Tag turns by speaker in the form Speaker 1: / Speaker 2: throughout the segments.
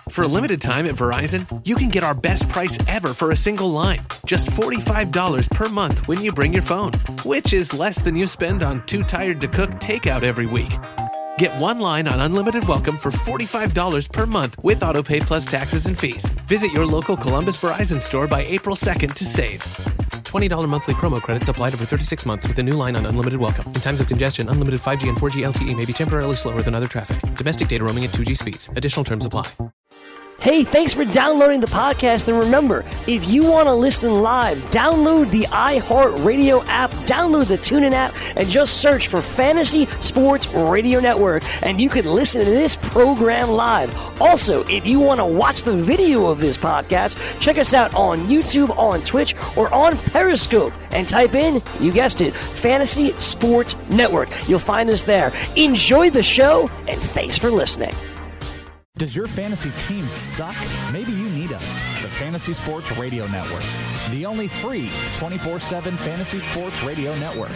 Speaker 1: For a limited time at Verizon, you can get our best price ever for a single line. Just $45 per month when you bring your phone, which is less than you spend on Too Tired to Cook takeout every week. Get one line on Unlimited Welcome for $45 per month with AutoPay plus taxes and fees. Visit your local Columbus Verizon store by April 2nd to save. $20 monthly promo credits applied over 36 months with a new line on Unlimited Welcome. In times of congestion, unlimited 5G and 4G LTE may be temporarily slower than other traffic. Domestic data roaming at 2G speeds. Additional terms apply.
Speaker 2: Hey, thanks for downloading the podcast. And remember, if you want to listen live, download the iHeartRadio app, download the TuneIn app, and just search for Fantasy Sports Radio Network, and you can listen to this program live. Also, if you want to watch the video of this podcast, check us out on YouTube, on Twitch, or on Periscope, and type in, you guessed it, Fantasy Sports Network. You'll find us there. Enjoy the show, and thanks for listening.
Speaker 3: Does your fantasy team suck? Maybe you need us, the Fantasy Sports Radio Network, the only free 24/7 Fantasy Sports Radio Network.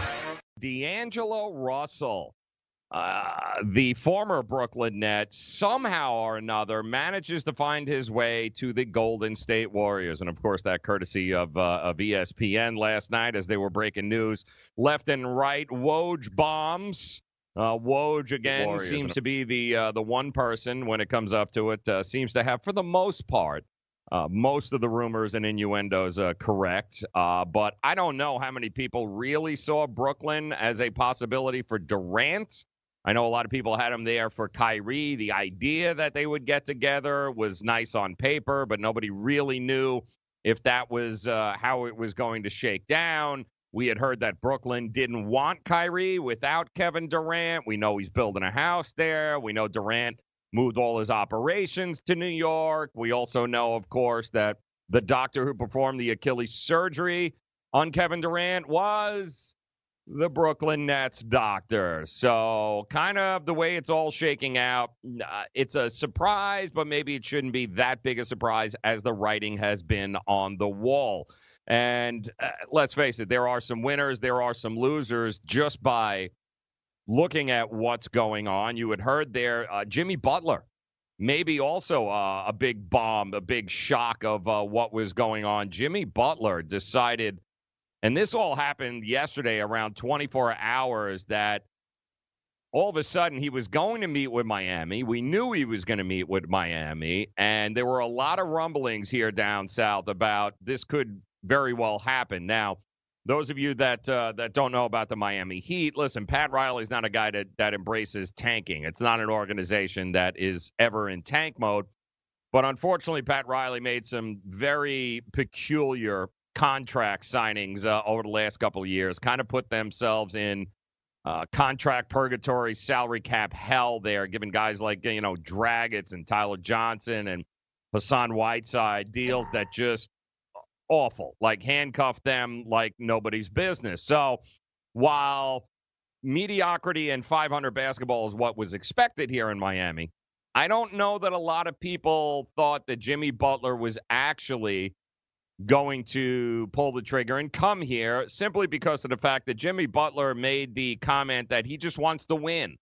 Speaker 4: D'Angelo Russell, the former Brooklyn Net, somehow or another manages to find his way to the Golden State Warriors. And, of course, that courtesy of ESPN last night as they were breaking news left and right. Woj bombs. Woj, again, seems to be the one person when it comes up to it, seems to have, for the most part, most of the rumors and innuendos correct. But I don't know how many people really saw Brooklyn as a possibility for Durant. I know a lot of people had him there for Kyrie. The idea that they would get together was nice on paper, but nobody really knew if that was how it was going to shake down. We had heard that Brooklyn didn't want Kyrie without Kevin Durant. We know he's building a house there. We know Durant moved all his operations to New York. We also know, of course, that the doctor who performed the Achilles surgery on Kevin Durant was the Brooklyn Nets doctor. So kind of the way it's all shaking out, it's a surprise, but maybe it shouldn't be that big a surprise as the writing has been on the wall. And let's face it, there are some winners, there are some losers just by looking at what's going on. You had heard there, Jimmy Butler, maybe also a big bomb, a big shock of what was going on. Jimmy Butler decided, and this all happened yesterday around 24 hours, that all of a sudden he was going to meet with Miami. We knew he was going to meet with Miami, and there were a lot of rumblings here down south about this could very well happen. Now, those of you that don't know about the Miami Heat, listen, Pat Riley's not a guy that embraces tanking. It's not an organization that is ever in tank mode. But unfortunately, Pat Riley made some very peculiar contract signings over the last couple of years, kind of put themselves in contract purgatory, salary cap hell there, giving guys like, Dragic and Tyler Johnson and Hassan Whiteside deals that just awful, like handcuff them like nobody's business. So while mediocrity and 500 basketball is what was expected here in Miami, I don't know that a lot of people thought that Jimmy Butler was actually going to pull the trigger and come here simply because of the fact that Jimmy Butler made the comment that he just wants to win.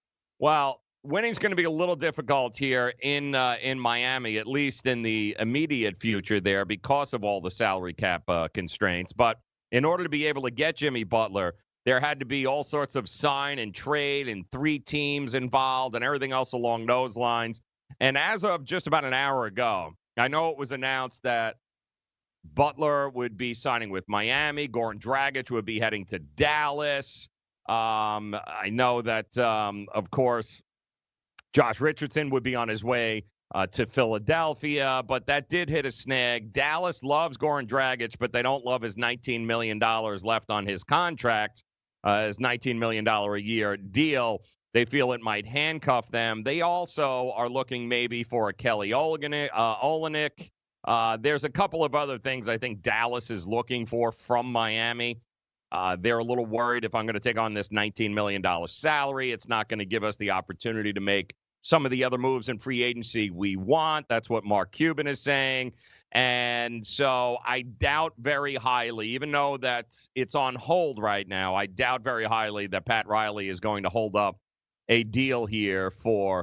Speaker 4: Well, winning's going to be a little difficult here in Miami, at least in the immediate future there because of all the salary cap constraints. But in order to be able to get Jimmy Butler, there had to be all sorts of sign and trade and 3 teams involved and everything else along those lines. And as of just about an hour ago, I know it was announced that Butler would be signing with Miami. Goran Dragic would be heading to Dallas. I know that, of course, Josh Richardson would be on his way to Philadelphia, but that did hit a snag. Dallas loves Goran Dragic, but they don't love his $19 million left on his contract, his $19 million a year deal. They feel it might handcuff them. They also are looking maybe for a Kelly Olynyk. There's a couple of other things I think Dallas is looking for from Miami. They're a little worried if I'm going to take on this $19 million salary, it's not going to give us the opportunity to make some of the other moves in free agency we want. That's what Mark Cuban is saying. And so I doubt very highly, even though that it's on hold right now, I doubt very highly that Pat Riley is going to hold up a deal here for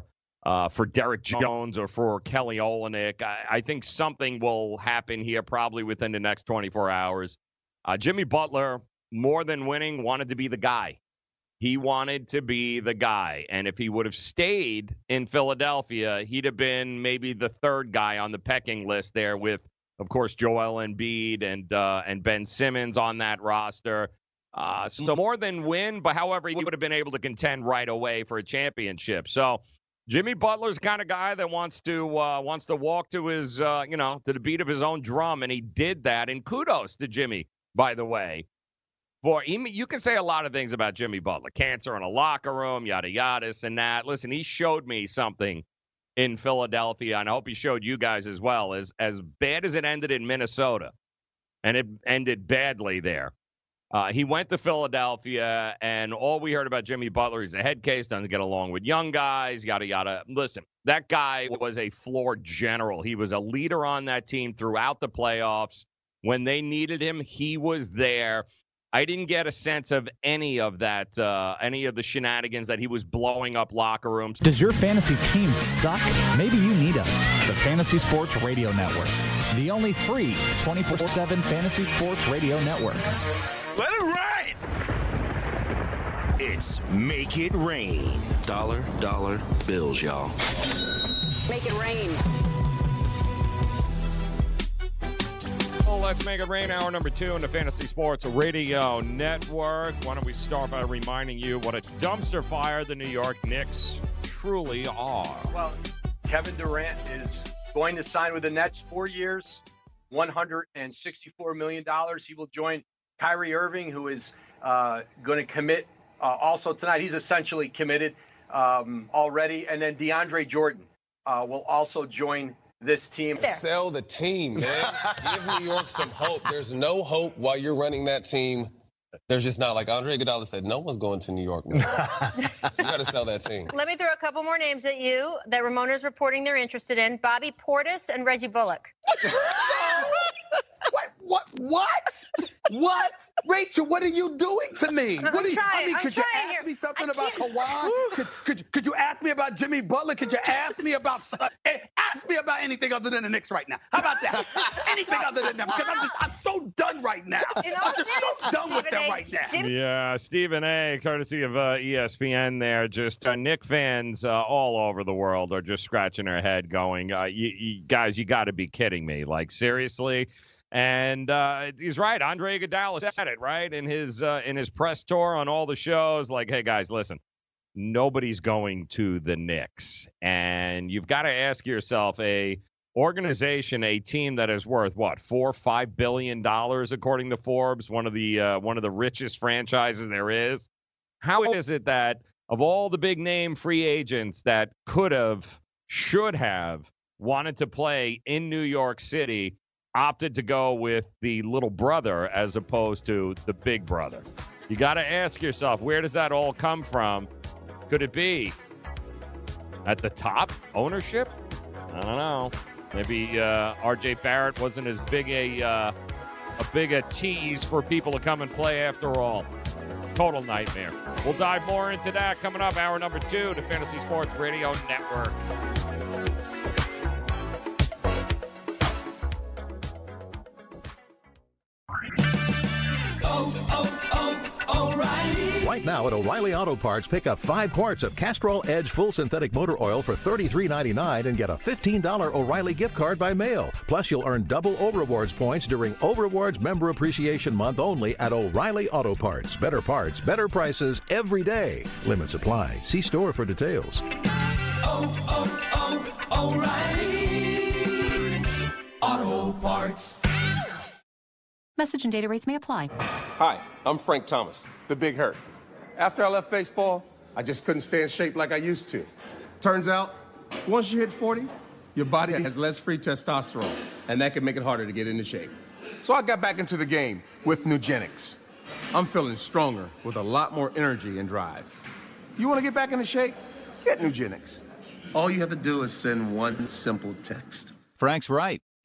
Speaker 4: for Derek Jones or for Kelly Olynyk. I think something will happen here probably within the next 24 hours. Jimmy Butler, more than winning, wanted to be the guy. He wanted to be the guy. And if he would have stayed in Philadelphia, he'd have been maybe the third guy on the pecking list there with, of course, Joel Embiid and Ben Simmons on that roster. So more than win, but however, he would have been able to contend right away for a championship. So Jimmy Butler's the kind of guy that wants to walk to his, to the beat of his own drum, and he did that. And kudos to Jimmy, by the way. You can say a lot of things about Jimmy Butler, cancer in a locker room, yada, yada, this and that. Listen, he showed me something in Philadelphia, and I hope he showed you guys as well. As bad as it ended in Minnesota, and it ended badly there, he went to Philadelphia, and all we heard about Jimmy Butler, he's a head case, doesn't get along with young guys, yada, yada. Listen, that guy was a floor general. He was a leader on that team throughout the playoffs. When they needed him, he was there. I didn't get a sense of any of that, any of the shenanigans that he was blowing up locker rooms.
Speaker 3: Does your fantasy team suck? Maybe you need us. The Fantasy Sports Radio Network. The only free 24/7 Fantasy Sports Radio Network.
Speaker 5: Let it rain! It's Make It Rain.
Speaker 6: Dollar bills, y'all.
Speaker 7: Make it rain.
Speaker 4: Well, let's make it rain. Hour number 2 on the Fantasy Sports Radio Network. Why don't we start by reminding you what a dumpster fire the New York Knicks truly are.
Speaker 8: Well, Kevin Durant is going to sign with the Nets 4 years, $164 million. He will join Kyrie Irving, who is going to commit also tonight. He's essentially committed already. And then DeAndre Jordan will also join this team.
Speaker 9: Sell the team, man. Give New York some hope. There's no hope while you're running that team. There's just not. Like Andre Iguodala said, no one's going to New York. You got to sell that team.
Speaker 10: Let me throw a couple more names at you that Ramona's reporting they're interested in. Bobby Portis and Reggie Bullock.
Speaker 11: What? Rachel, what are you doing to me? Could you ask me something about Kawhi? Could you ask me about Jimmy Butler? Could you ask me about anything other than the Knicks right now? How about that? Anything other than them? Because I'm so done right now. I'm just so done with them right now.
Speaker 4: Yeah, Stephen A., courtesy of ESPN there, just Knick fans all over the world are just scratching their head going, you guys, you got to be kidding me. Like, seriously? And he's right. Andre Iguodala said it, right, in his press tour on all the shows. Like, hey, guys, listen, nobody's going to the Knicks. And you've got to ask yourself, a organization, a team that is worth, what, $4-5 billion, according to Forbes, one of the richest franchises there is. How is it that of all the big-name free agents that could have, should have, wanted to play in New York City, opted to go with the little brother as opposed to the big brother? You got to ask yourself, where does that all come from? Could it be at the top, ownership? I don't know. Maybe R.J. Barrett wasn't as big a tease for people to come and play after all. Total nightmare. We'll dive more into that coming up. Hour number 2, the Fantasy Sports Radio Network.
Speaker 12: O'Reilly. Right now at O'Reilly Auto Parts, pick up 5 quarts of Castrol Edge Full Synthetic Motor Oil for $33.99 and get a $15 O'Reilly gift card by mail. Plus, you'll earn double O-Rewards points during O-Rewards Member Appreciation Month only at O'Reilly Auto Parts. Better parts, better prices every day. Limits apply. See store for details.
Speaker 13: O'Reilly Auto Parts.
Speaker 14: Message and data rates may apply.
Speaker 9: Hi, I'm Frank Thomas, the Big Hurt. After I left baseball, I just couldn't stay in shape like I used to. Turns out, once you hit 40, your body has less free testosterone, and that can make it harder to get into shape. So I got back into the game with Nugenics. I'm feeling stronger with a lot more energy and drive. You want to get back into shape? Get Nugenics. All you have to do is send one simple text.
Speaker 15: Frank's right.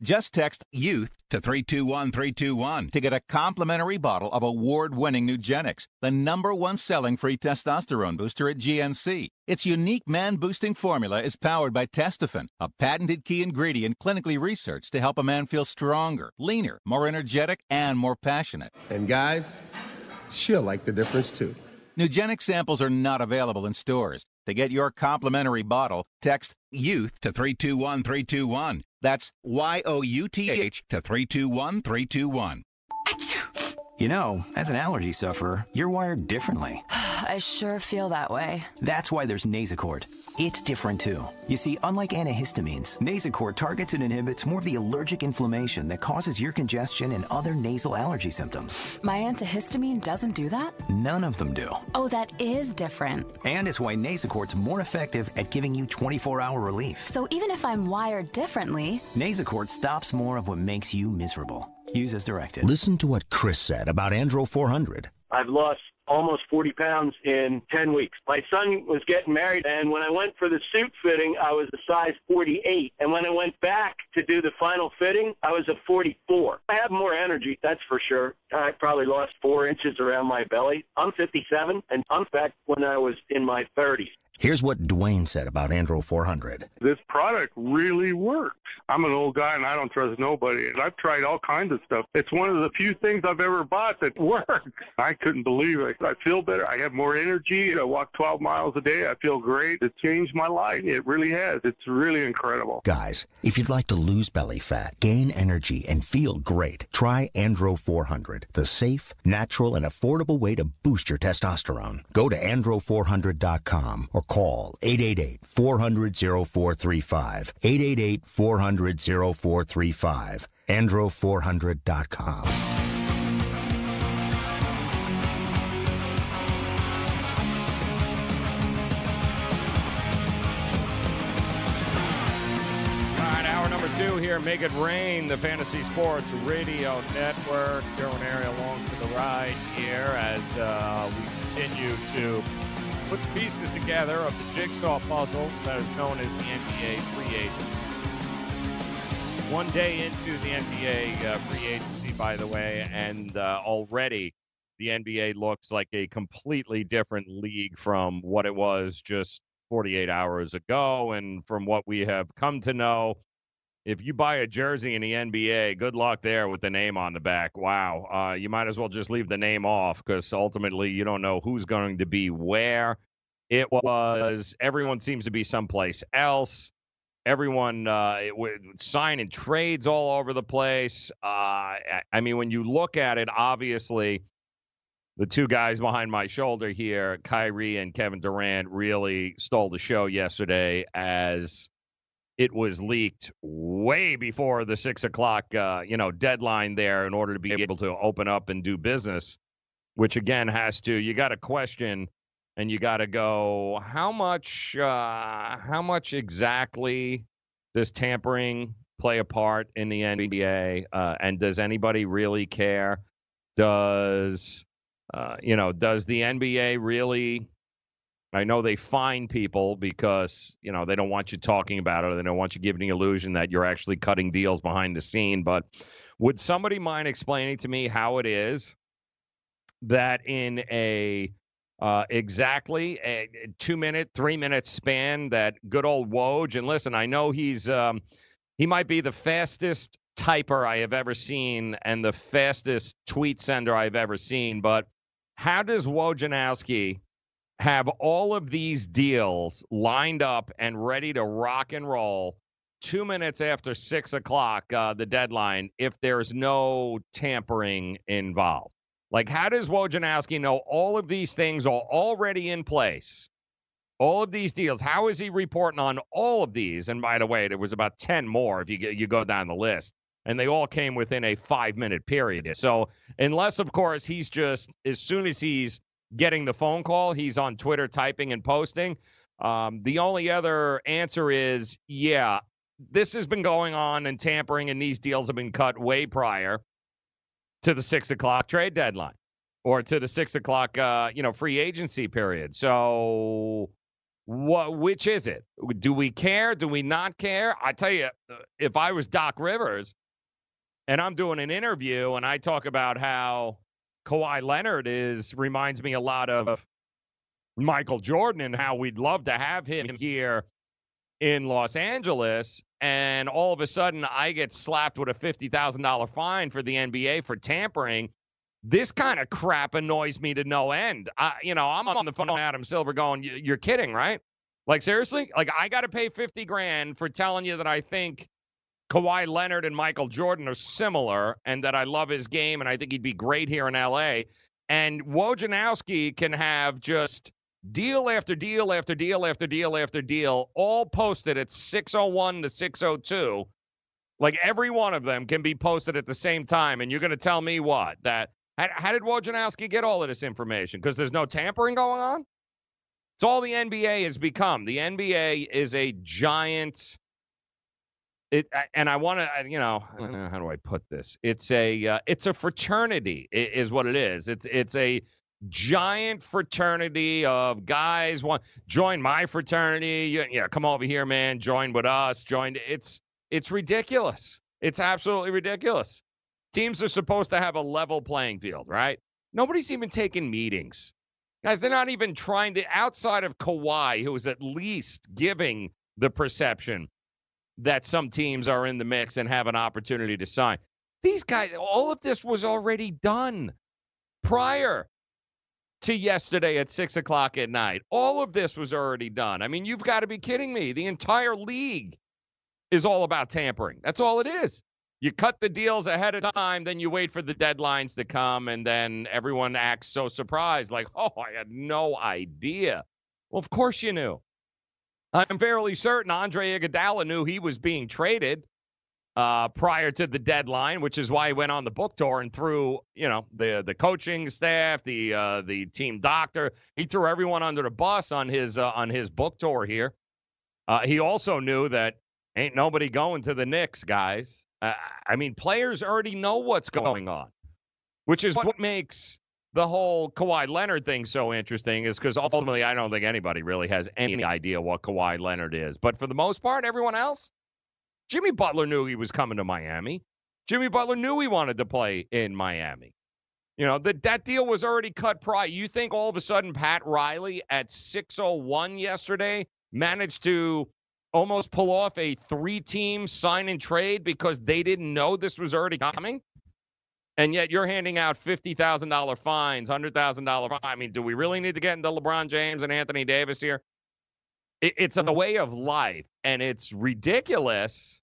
Speaker 15: Just text YOUTH to 321321 to get a complimentary bottle of award-winning Nugenix, the #1 selling free testosterone booster at GNC. Its unique man-boosting formula is powered by Testofen, a patented key ingredient clinically researched to help a man feel stronger, leaner, more energetic, and more passionate.
Speaker 9: And guys, she'll like the difference too.
Speaker 15: Nugenix samples are not available in stores. To get your complimentary bottle, text YOUTH to 321321. That's YOUTH to 321321.
Speaker 16: You know, as an allergy sufferer, you're wired differently.
Speaker 17: I sure feel that way.
Speaker 16: That's why there's Nasacort. It's different too. You see, unlike antihistamines, Nasacort targets and inhibits more of the allergic inflammation that causes ear congestion and other nasal allergy symptoms.
Speaker 17: My antihistamine doesn't do that?
Speaker 16: None of them do.
Speaker 17: Oh, that is different.
Speaker 16: And it's why Nasacort's more effective at giving you 24-hour relief.
Speaker 17: So even if I'm wired differently,
Speaker 16: Nasacort stops more of what makes you miserable. Use as directed.
Speaker 18: Listen to what Chris said about Andro 400.
Speaker 19: I've lost almost 40 pounds in 10 weeks. My son was getting married, and when I went for the suit fitting, I was a size 48. And when I went back to do the final fitting, I was a 44. I have more energy, that's for sure. I probably lost 4 inches around my belly. I'm 57, and I'm back when I was in my 30s.
Speaker 18: Here's what Dwayne said about Andro 400.
Speaker 20: This product really works. I'm an old guy and I don't trust nobody. And I've tried all kinds of stuff. It's one of the few things I've ever bought that works. I couldn't believe it. I feel better. I have more energy. I walk 12 miles a day. I feel great. It changed my life. It really has. It's really incredible.
Speaker 18: Guys, if you'd like to lose belly fat, gain energy, and feel great, try Andro 400, the safe, natural, and affordable way to boost your testosterone. Go to andro400.com or call 888-400-0435. 888-400-0435. Andro400.com.
Speaker 4: Here, Make It Rain, the Fantasy Sports Radio Network. Joe and Ari along for the ride here as we continue to put the pieces together of the jigsaw puzzle that is known as the NBA free agency. One day into the NBA free agency, by the way, and already the NBA looks like a completely different league from what it was just 48 hours ago, and from what we have come to know. If you buy a jersey in the NBA, good luck there with the name on the back. Wow. You might as well just leave the name off because ultimately you don't know who's going to be where. Everyone seems to be someplace else. Everyone signing trades all over the place. I mean, when you look at it, obviously, the two guys behind my shoulder here, Kyrie and Kevin Durant, really stole the show yesterday as it was leaked way before the 6 o'clock, deadline there in order to be able to open up and do business, which again you got to question and you got to go, how much exactly does tampering play a part in the NBA? And does anybody really care? Does the NBA really? I know they fine people because, they don't want you talking about it or they don't want you giving the illusion that you're actually cutting deals behind the scene. But would somebody mind explaining to me how it is that in exactly a 2-minute, 3-minute span that good old Woj, and listen, I know he might be the fastest typer I have ever seen and the fastest tweet sender I've ever seen, but how does Wojnarowski have all of these deals lined up and ready to rock and roll 2 minutes after 6 o'clock, the deadline, if there's no tampering involved? Like, how does Wojnarowski know all of these things are already in place? All of these deals, how is he reporting on all of these? And by the way, there was about 10 more if you go down the list. And they all came within a 5-minute period. So unless, of course, he's just, as soon as he's getting the phone call, he's on Twitter typing and posting. The only other answer is, yeah, this has been going on and tampering, and these deals have been cut way prior to the 6 o'clock trade deadline or to the 6 o'clock, free agency period. So Which is it? Do we care? Do we not care? I tell you, if I was Doc Rivers and I'm doing an interview and I talk about how Kawhi Leonard reminds me a lot of Michael Jordan and how we'd love to have him here in Los Angeles, and all of a sudden I get slapped with a $50,000 fine for the NBA for tampering, this kind of crap annoys me to no end. I'm on the phone with Adam Silver going, you're kidding, right? Like, seriously? Like, I got to pay $50,000 for telling you that I think Kawhi Leonard and Michael Jordan are similar and that I love his game and I think he'd be great here in L.A. And Wojnarowski can have just deal after deal after deal after deal after deal, all posted at 6:01 to 6:02. Like, every one of them can be posted at the same time. And you're going to tell me what? How did Wojnarowski get all of this information? Because there's no tampering going on? It's all the NBA has become. The NBA is a giant. And I want to, how do I put this? It's a fraternity, is what it is. It's a giant fraternity of guys. Join my fraternity. Yeah, come over here, man. Join with us. It's ridiculous. It's absolutely ridiculous. Teams are supposed to have a level playing field, right? Nobody's even taking meetings. Guys, they're not even trying to, outside of Kawhi, who is at least giving the perception that some teams are in the mix and have an opportunity to sign. These guys, all of this was already done prior to yesterday at 6 o'clock at night. All of this was already done. I mean, you've got to be kidding me. The entire league is all about tampering. That's all it is. You cut the deals ahead of time, then you wait for the deadlines to come, and then everyone acts so surprised, like, oh, I had no idea. Well, of course you knew. I'm fairly certain Andre Iguodala knew he was being traded prior to the deadline, which is why he went on the book tour and threw, the coaching staff, the team doctor. He threw everyone under the bus on his book tour here. He also knew that ain't nobody going to the Knicks, guys. Players already know what's going on, which is what makes the whole Kawhi Leonard thing so interesting, is because ultimately I don't think anybody really has any idea what Kawhi Leonard is. But for the most part, everyone else, Jimmy Butler knew he was coming to Miami. Jimmy Butler knew he wanted to play in Miami. That deal was already cut prior. You think all of a sudden Pat Riley at 6:01 yesterday managed to almost pull off a 3-team sign and trade because they didn't know this was already coming? And yet you're handing out $50,000 fines, $100,000 fines. I mean, do we really need to get into LeBron James and Anthony Davis here? It's a way of life, and it's ridiculous,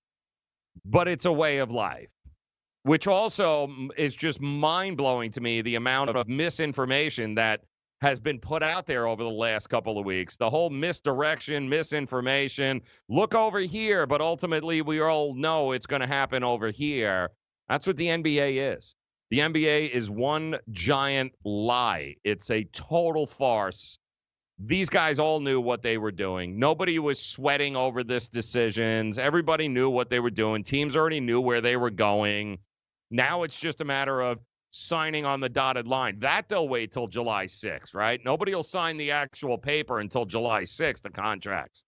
Speaker 4: but it's a way of life, which also is just mind-blowing to me, the amount of misinformation that has been put out there over the last couple of weeks. The whole misdirection, misinformation, look over here, but ultimately we all know it's going to happen over here. That's what the NBA is. The NBA is one giant lie. It's a total farce. These guys all knew what they were doing. Nobody was sweating over this decisions. Everybody knew what they were doing. Teams already knew where they were going. Now it's just a matter of signing on the dotted line. That they'll wait till July 6th, right? Nobody will sign the actual paper until July 6th, the contracts.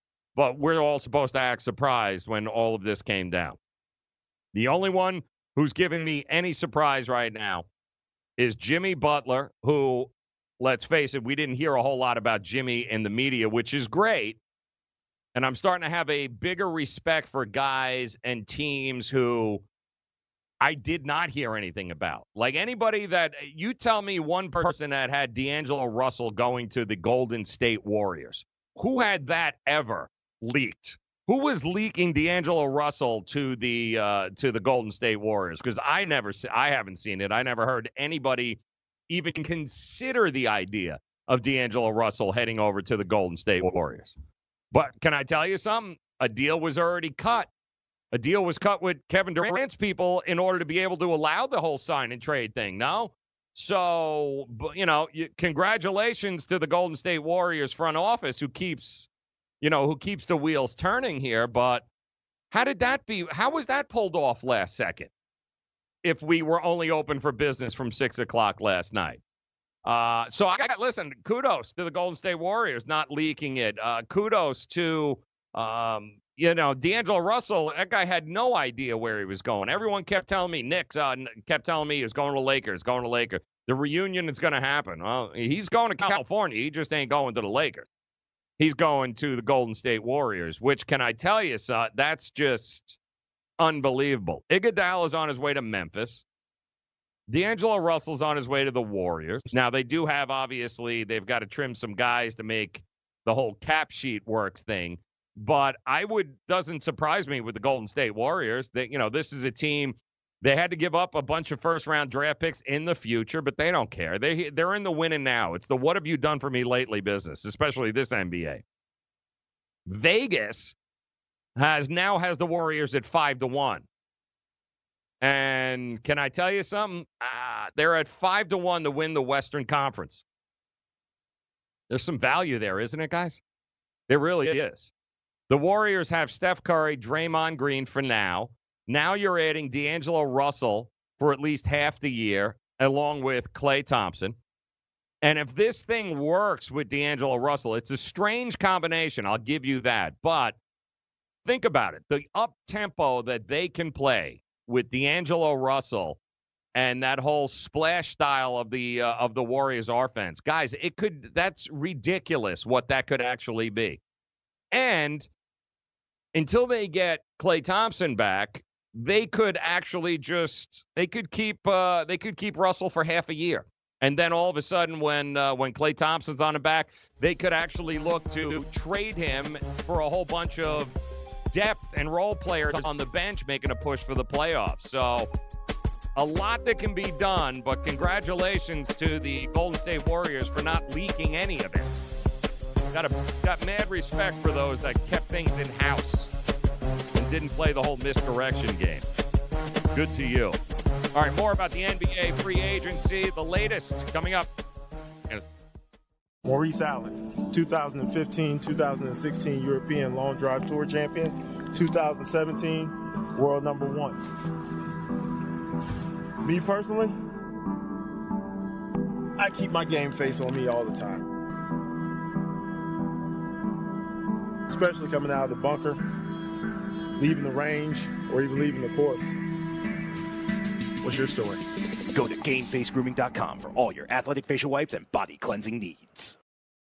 Speaker 4: But we're all supposed to act surprised when all of this came down. The only one who's giving me any surprise right now is Jimmy Butler, who, let's face it, we didn't hear a whole lot about Jimmy in the media, which is great. And I'm starting to have a bigger respect for guys and teams who I did not hear anything about. Like, anybody that you tell me one person that had D'Angelo Russell going to the Golden State Warriors. Who had that ever leaked? Who was leaking D'Angelo Russell to the Golden State Warriors? Because I haven't seen it. I never heard anybody even consider the idea of D'Angelo Russell heading over to the Golden State Warriors. But can I tell you something? A deal was already cut. A deal was cut with Kevin Durant's people in order to be able to allow the whole sign and trade thing, no? So, congratulations to the Golden State Warriors front office who keeps the wheels turning here. But how was that pulled off last second if we were only open for business from 6 o'clock last night? So listen, kudos to the Golden State Warriors not leaking it. Kudos to, D'Angelo Russell. That guy had no idea where he was going. Everyone kept telling me, kept telling me he was going to Lakers, The reunion is going to happen. Well, he's going to California. He just ain't going to the Lakers. He's going to the Golden State Warriors, which, can I tell you, that's just unbelievable. Iguodala is on his way to Memphis. D'Angelo Russell's on his way to the Warriors. Now, they do have, obviously, they've got to trim some guys to make the whole cap sheet works thing. But doesn't surprise me with the Golden State Warriors that, this is a team, they had to give up a bunch of first-round draft picks in the future, but they don't care. They're in the winning now. It's the what have you done for me lately business, especially this NBA. Vegas has the Warriors at 5-1. And can I tell you something? They're at 5-1 to win the Western Conference. There's some value there, isn't it, guys? There really is. The Warriors have Steph Curry, Draymond Green for now. Now you're adding D'Angelo Russell for at least half the year, along with Klay Thompson. And if this thing works with D'Angelo Russell, it's a strange combination, I'll give you that. But think about it. The up-tempo that they can play with D'Angelo Russell and that whole splash style of the Warriors offense. Guys, that's ridiculous what that could actually be. And until they get Klay Thompson back, they could actually keep Russell for half a year. And then all of a sudden when Klay Thompson's on the back, they could actually look to trade him for a whole bunch of depth and role players on the bench making a push for the playoffs. So a lot that can be done, but congratulations to the Golden State Warriors for not leaking any of it. Got mad respect for those that kept things in-house and didn't play the whole misdirection game. Good to you. All right, more about the NBA free agency, the latest coming up.
Speaker 21: Maurice Allen, 2015-2016 European Long Drive Tour champion, 2017 world number 1. Me personally, I keep my game face on me all the time. Especially coming out of the bunker, leaving the range, or even leaving the course. What's your story?
Speaker 5: Go to GameFaceGrooming.com for all your athletic facial wipes and body cleansing needs.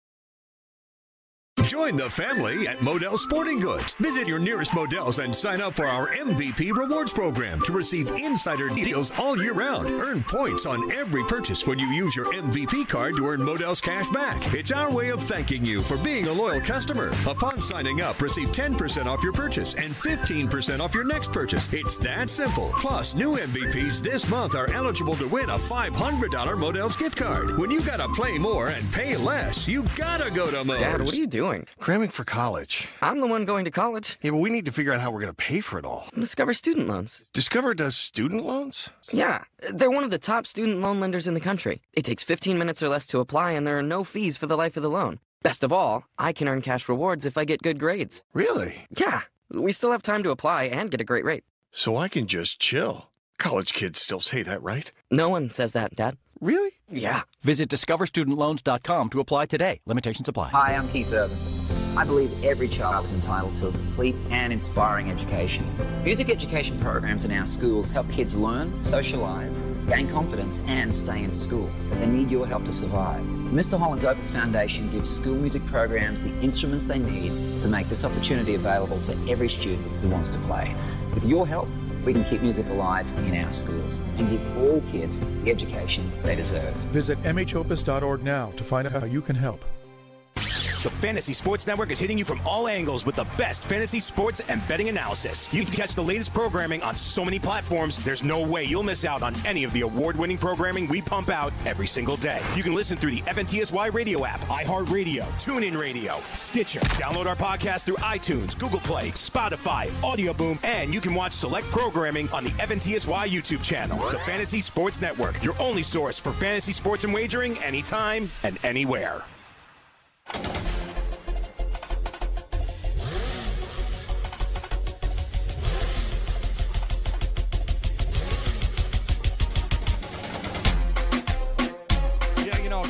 Speaker 22: Join the family at Modell Sporting Goods. Visit your nearest Modell's and sign up for our MVP Rewards program to receive insider deals all year round. Earn points on every purchase when you use your MVP card to earn Modell's cash back. It's our way of thanking you for being a loyal customer. Upon signing up, receive 10% off your purchase and 15% off your next purchase. It's that simple. Plus, new MVPs this month are eligible to win a $500 Modell's gift card. When you gotta play more and pay less, you gotta go to Modell's.
Speaker 23: Dad, what are you doing?
Speaker 24: Cramming for college.
Speaker 23: I'm the one going to college.
Speaker 24: Yeah, but we need to figure out how we're going to pay for it all.
Speaker 23: Discover Student Loans.
Speaker 24: Discover does student loans?
Speaker 23: Yeah, they're one of the top student loan lenders in the country. It takes 15 minutes or less to apply, and there are no fees for the life of the loan. Best of all, I can earn cash rewards if I get good grades.
Speaker 24: Really?
Speaker 23: Yeah, we still have time to apply and get a great rate.
Speaker 24: So I can just chill. College kids still say that, right?
Speaker 23: No one says that, Dad.
Speaker 24: Really?
Speaker 23: Yeah.
Speaker 3: Visit discoverstudentloans.com to apply today. Limitations apply.
Speaker 25: Hi, I'm Keith Urban. I believe every child is entitled to a complete and inspiring education. Music education programs in our schools help kids learn, socialize, gain confidence, and stay in school. But they need your help to survive. Mr. Holland's Opus Foundation gives school music programs the instruments they need to make this opportunity available to every student who wants to play. With your help, we can keep music alive in our schools and give all kids the education they deserve.
Speaker 26: Visit mhopus.org now to find out how you can help.
Speaker 5: The Fantasy Sports Network is hitting you from all angles with the best fantasy sports and betting analysis. You can catch the latest programming on so many platforms, there's no way you'll miss out on any of the award-winning programming we pump out every single day. You can listen through the FNTSY radio app, iHeartRadio, TuneIn Radio, Stitcher. Download our podcast through iTunes, Google Play, Spotify, Audio Boom, and you can watch select programming on the FNTSY YouTube channel. The Fantasy Sports Network, your only source for fantasy sports and wagering anytime and anywhere.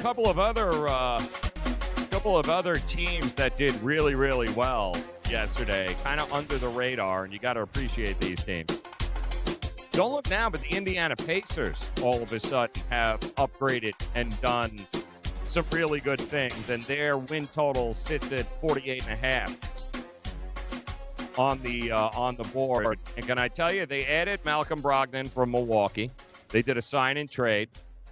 Speaker 4: couple of other teams that did really, really well yesterday, kind of under the radar, and you got to appreciate these teams. Don't look now, but the Indiana Pacers all of a sudden have upgraded and done some really good things, and their win total sits at 48.5 on the board. And can I tell you, they added Malcolm Brogdon from Milwaukee. They did a sign and trade.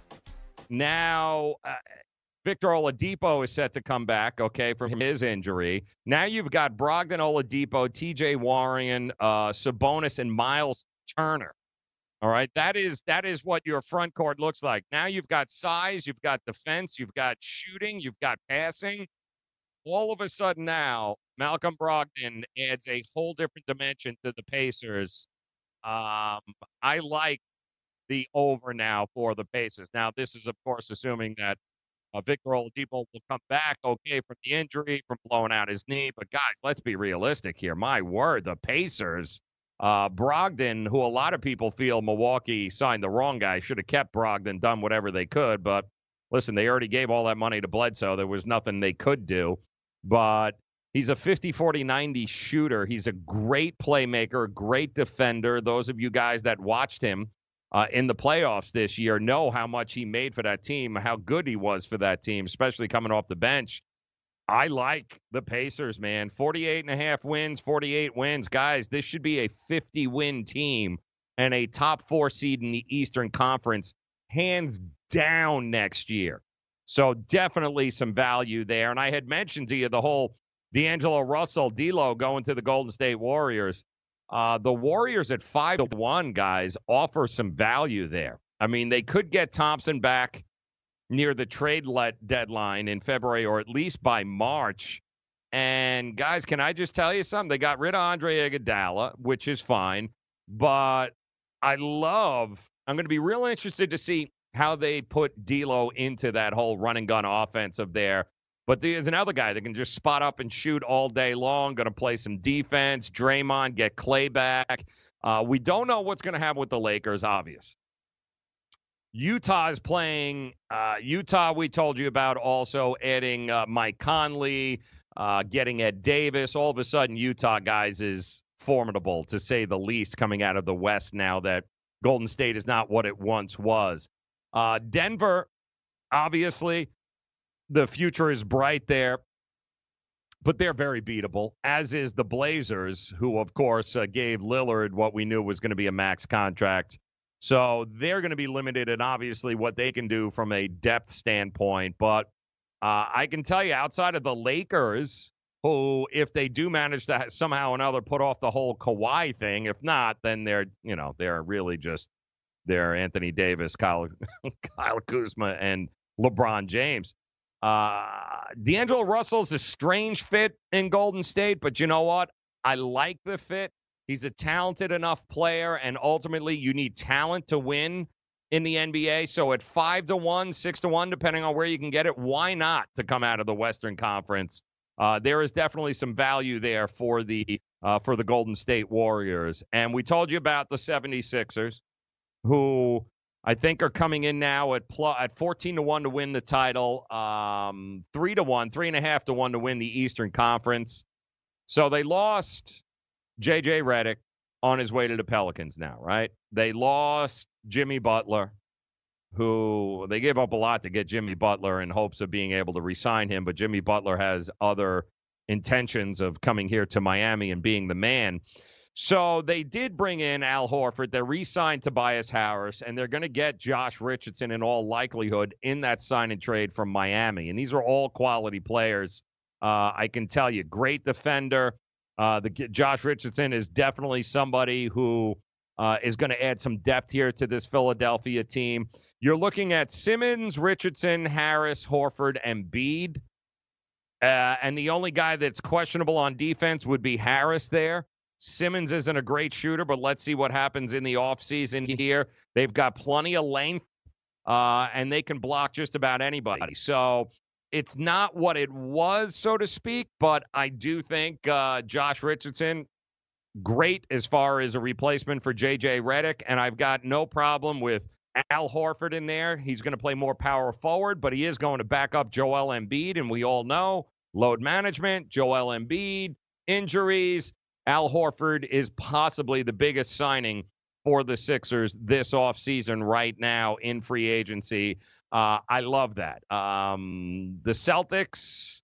Speaker 4: Now, Victor Oladipo is set to come back, from his injury. Now you've got Brogdon, Oladipo, T.J. Warren, Sabonis, and Miles Turner. All right, that is what your front court looks like. Now you've got size, you've got defense, you've got shooting, you've got passing. All of a sudden now, Malcolm Brogdon adds a whole different dimension to the Pacers. I like the over now for the Pacers. Now, this is, of course, assuming that Victor Oladipo will come back from the injury, from blowing out his knee. But, guys, let's be realistic here. My word, the Pacers, Brogdon, who a lot of people feel Milwaukee signed the wrong guy, should have kept Brogdon, done whatever they could. But, listen, they already gave all that money to Bledsoe. There was nothing they could do. But he's a 50-40-90 shooter. He's a great playmaker, great defender. Those of you guys that watched him in the playoffs this year know how much he made for that team, how good he was for that team, especially coming off the bench. I like the Pacers, man. 48.5 wins, 48 wins. Guys, this should be a 50-win team and a top 4 seed in the Eastern Conference, hands down next year. So definitely some value there. And I had mentioned to you the whole D'Angelo Russell, D'Lo going to the Golden State Warriors. The Warriors at 5-1, guys, offer some value there. I mean, they could get Thompson back near the trade deadline in February, or at least by March. And, guys, can I just tell you something? They got rid of Andre Iguodala, which is fine. But I'm going to be real interested to see how they put D'Lo into that whole run-and-gun offense of there. But there's another guy that can just spot up and shoot all day long, going to play some defense. Draymond, get Clay back. We don't know what's going to happen with the Lakers, obvious. Utah is playing. Utah, we told you about, also adding Mike Conley, getting Ed Davis. All of a sudden, Utah, guys, is formidable, to say the least, coming out of the West now that Golden State is not what it once was. Denver, obviously, the future is bright there, but they're very beatable, as is the Blazers, who, of course, gave Lillard what we knew was going to be a max contract. So they're going to be limited in, obviously, what they can do from a depth standpoint. But I can tell you, outside of the Lakers, who, if they do manage to somehow or another put off the whole Kawhi thing, if not, then they're really just Anthony Davis, Kyle Kuzma, and LeBron James. D'Angelo Russell's a strange fit in Golden State, but you know what? I like the fit. He's a talented enough player, and ultimately you need talent to win in the NBA. So at 5-1, 6-1, depending on where you can get it, why not to come out of the Western Conference? There is definitely some value there for the Golden State Warriors. And we told you about the 76ers, who I think are coming in now at 14-1 to win the title, 3.5 to 1 to win the Eastern Conference. So they lost J.J. Redick on his way to the Pelicans now, right? They lost Jimmy Butler, who they gave up a lot to get Jimmy Butler in hopes of being able to re-sign him, but Jimmy Butler has other intentions of coming here to Miami and being the man. So they did bring in Al Horford. They re-signed Tobias Harris, and they're going to get Josh Richardson in all likelihood in that sign and trade from Miami. And these are all quality players. I can tell you, great defender. Josh Richardson is definitely somebody who is going to add some depth here to this Philadelphia team. You're looking at Simmons, Richardson, Harris, Horford, and Embiid. And the only guy that's questionable on defense would be Harris there. Simmons isn't a great shooter, but let's see what happens in the offseason here. They've got plenty of length, and they can block just about anybody. So it's not what it was, so to speak, but I do think Josh Richardson, great as far as a replacement for J.J. Redick, and I've got no problem with Al Horford in there. He's going to play more power forward, but he is going to back up Joel Embiid, and we all know load management, Joel Embiid, injuries. Al Horford is possibly the biggest signing for the Sixers this offseason right now in free agency. I love that. The Celtics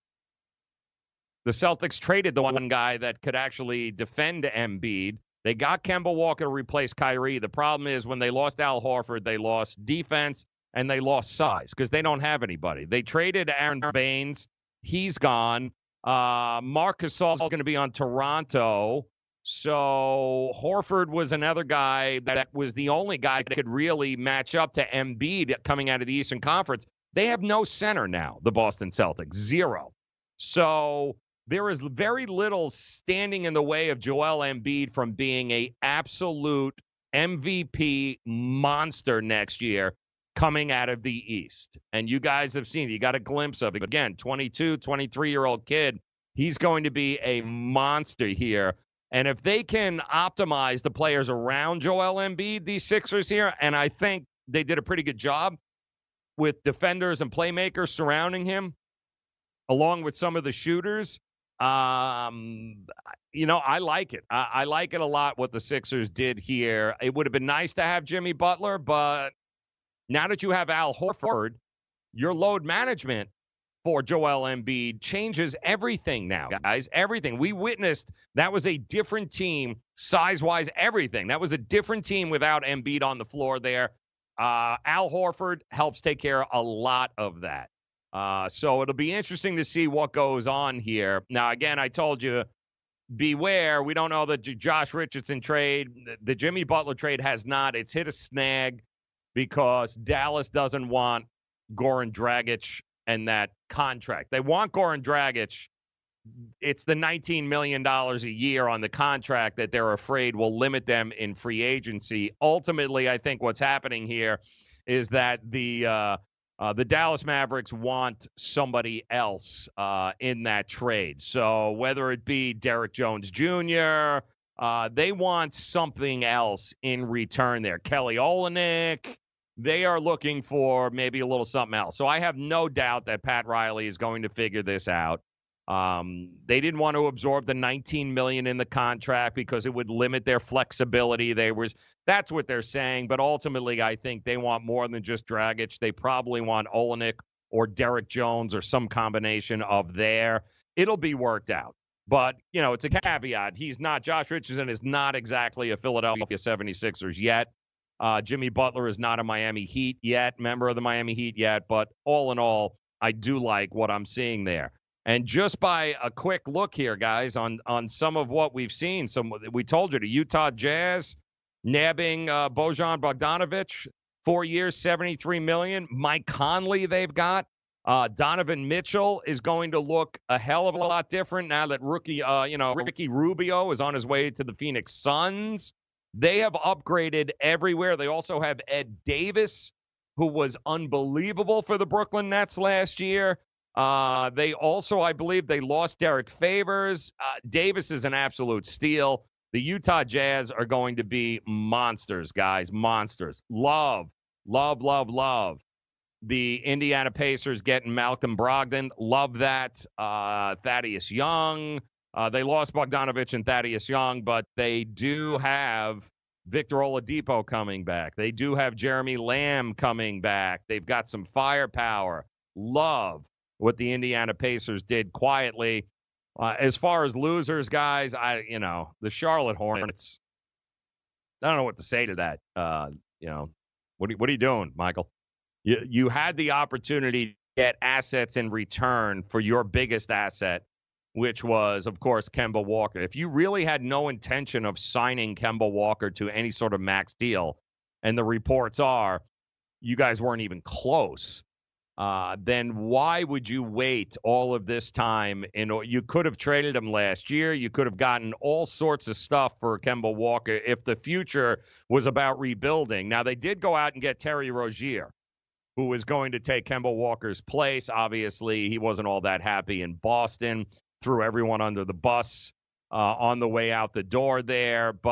Speaker 4: traded the one guy that could actually defend Embiid. They got Kemba Walker to replace Kyrie. The problem is when they lost Al Horford, they lost defense and they lost size because they don't have anybody. They traded Aaron Baines. He's gone. Marc Gasol is going to be on Toronto. So Horford was another guy that was the only guy that could really match up to Embiid coming out of the Eastern Conference. They have no center now, the Boston Celtics, 0. So there is very little standing in the way of Joel Embiid from being an absolute MVP monster next year coming out of the East. And you guys have seen it. You got a glimpse of it. Again, 22, 23-year-old kid. He's going to be a monster here. And if they can optimize the players around Joel Embiid, these Sixers here, and I think they did a pretty good job with defenders and playmakers surrounding him, along with some of the shooters, I like it. I like it a lot what the Sixers did here. It would have been nice to have Jimmy Butler, but now that you have Al Horford, your load management for Joel Embiid changes everything now, guys. Everything. We witnessed that was a different team, size-wise, everything. That was a different team without Embiid on the floor there. Al Horford helps take care of a lot of that. So it'll be interesting to see what goes on here. Now, again, I told you, beware. We don't know the Josh Richardson trade. The Jimmy Butler trade has not. It's hit a snag because Dallas doesn't want Goran Dragic and that contract. They want Goran Dragic. It's the $19 million a year on the contract that they're afraid will limit them in free agency. Ultimately, I think what's happening here is that the Dallas Mavericks want somebody else in that trade. So whether it be Derek Jones Jr., they want something else in return there. Kelly Olynyk, they are looking for maybe a little something else. So I have no doubt that Pat Riley is going to figure this out. They didn't want to absorb the $19 million in the contract because it would limit their flexibility. That's what they're saying. But ultimately, I think they want more than just Dragic. They probably want Olynyk or Derek Jones or some combination of there. It'll be worked out. But, it's a caveat. Josh Richardson is not exactly a Philadelphia 76ers yet. Jimmy Butler is not a Miami Heat yet, member of the Miami Heat yet. But all in all, I do like what I'm seeing there. And just by a quick look here, guys, on some of what we've seen, we told you the Utah Jazz nabbing Bojan Bogdanovic, 4 years, $73 million. Mike Conley they've got. Donovan Mitchell is going to look a hell of a lot different now that Ricky Rubio is on his way to the Phoenix Suns. They have upgraded everywhere. They also have Ed Davis, who was unbelievable for the Brooklyn Nets last year. They also, I believe, they lost Derek Favors. Davis is an absolute steal. The Utah Jazz are going to be monsters, guys, monsters. Love the Indiana Pacers getting Malcolm Brogdon. Love that. Thaddeus Young. They lost Bogdanovic and Thaddeus Young, but they do have Victor Oladipo coming back. They do have Jeremy Lamb coming back. They've got some firepower. Love what the Indiana Pacers did quietly. As far as losers, guys, the Charlotte Hornets, I don't know what to say to that. What are you doing, Michael? You had the opportunity to get assets in return for your biggest asset, which was, of course, Kemba Walker. If you really had no intention of signing Kemba Walker to any sort of max deal, and the reports are you guys weren't even close, then why would you wait all of this time? You could have traded him last year. You could have gotten all sorts of stuff for Kemba Walker if the future was about rebuilding. Now, they did go out and get Terry Rozier, who was going to take Kemba Walker's place. Obviously, he wasn't all that happy in Boston, threw everyone under the bus on the way out the door there. But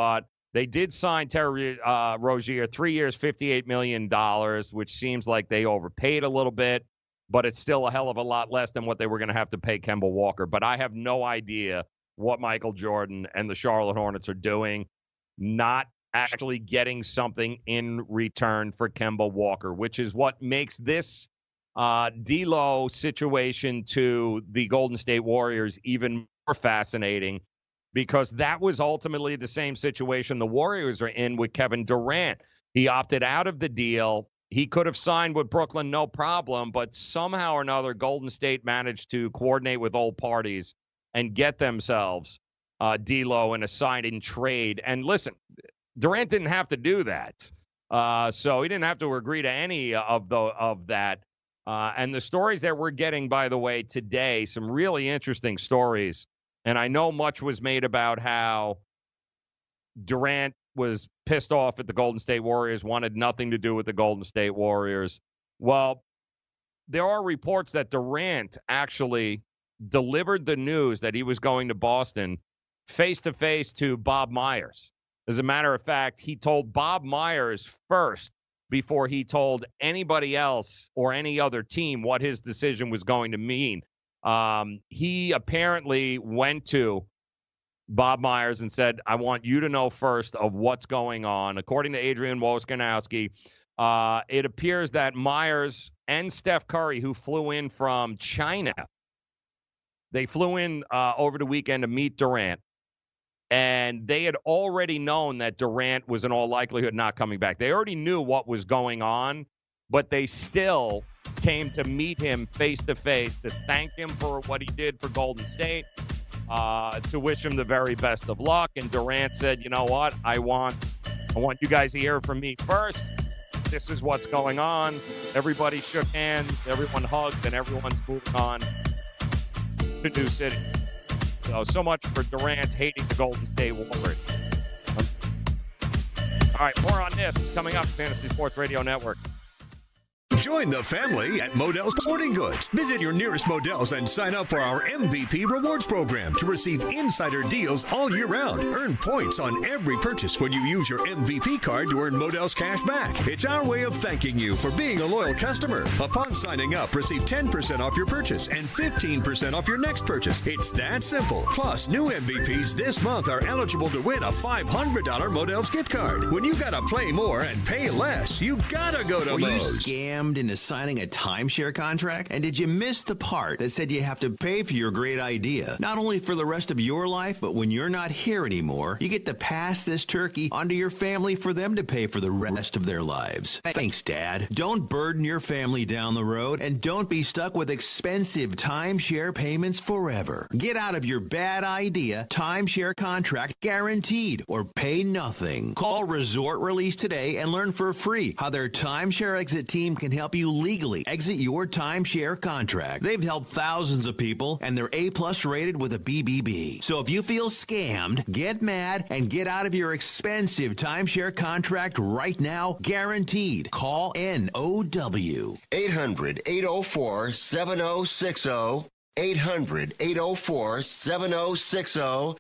Speaker 4: They did sign Terry Rozier, 3 years, $58 million, which seems like they overpaid a little bit, but it's still a hell of a lot less than what they were going to have to pay Kemba Walker. But I have no idea what Michael Jordan and the Charlotte Hornets are doing, not actually getting something in return for Kemba Walker, which is what makes this D'Lo situation to the Golden State Warriors even more fascinating, because that was ultimately the same situation the Warriors are in with Kevin Durant. He opted out of the deal. He could have signed with Brooklyn, no problem, but somehow or another, Golden State managed to coordinate with old parties and get themselves D'Lo in a sign-in trade. And listen, Durant didn't have to do that, so he didn't have to agree to any of that. And the stories that we're getting, by the way, today, some really interesting stories. And I know much was made about how Durant was pissed off at the Golden State Warriors, wanted nothing to do with the Golden State Warriors. Well, there are reports that Durant actually delivered the news that he was going to Boston face-to-face to Bob Myers. As a matter of fact, he told Bob Myers first before he told anybody else or any other team what his decision was going to mean. He apparently went to Bob Myers and said, I want you to know first of what's going on. According to Adrian Wojnarowski, it appears that Myers and Steph Curry, who flew in from China, they flew in over the weekend to meet Durant. And they had already known that Durant was in all likelihood not coming back. They already knew what was going on, but they still came to meet him face-to-face to thank him for what he did for Golden State, to wish him the very best of luck. And Durant said, you know what, I want you guys to hear from me first. This is what's going on. Everybody shook hands, everyone hugged, and everyone's moving on to New City. So much for Durant hating the Golden State Warriors. All right, more on this coming up, Fantasy Sports Radio Network.
Speaker 22: Join the family at Modell's Sporting Goods. Visit your nearest Modell's and sign up for our MVP Rewards program to receive insider deals all year round. Earn points on every purchase when you use your MVP card to earn Modell's cash back. It's our way of thanking you for being a loyal customer. Upon signing up, receive 10% off your purchase and 15% off your next purchase. It's that simple. Plus, new MVPs this month are eligible to win a $500 Modell's gift card. When you gotta play more and pay less, you gotta go to
Speaker 1: Were you
Speaker 22: Moe's.
Speaker 1: scammed into signing a timeshare contract? And did you miss the part that said you have to pay for your great idea? Not only for the rest of your life, but when you're not here anymore, you get to pass this turkey onto your family for them to pay for the rest of their lives. Thanks, Dad. Don't burden your family down the road, and don't be stuck with expensive timeshare payments forever. Get out of your bad idea timeshare contract guaranteed, or pay nothing. Call Resort Release today and learn for free how their timeshare exit team can help you legally exit your timeshare contract. They've helped thousands of people, and they're A+ rated with a BBB. So if you feel scammed, get mad and get out of your expensive timeshare contract right now, guaranteed. Call NOW.
Speaker 2: 800-804-7060. 800-804-7060.